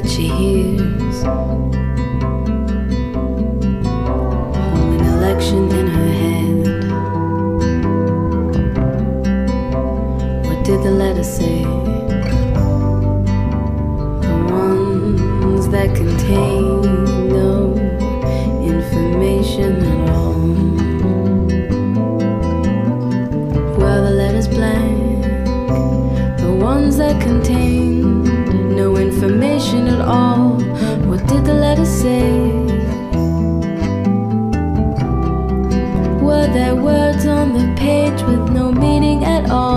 she hears, holding an election in her hand. What did the letter say? The ones that contain no information at all. Well, the letter's blank, the ones that contain no information at all. What did the letter say? Were there words on the page with no meaning at all?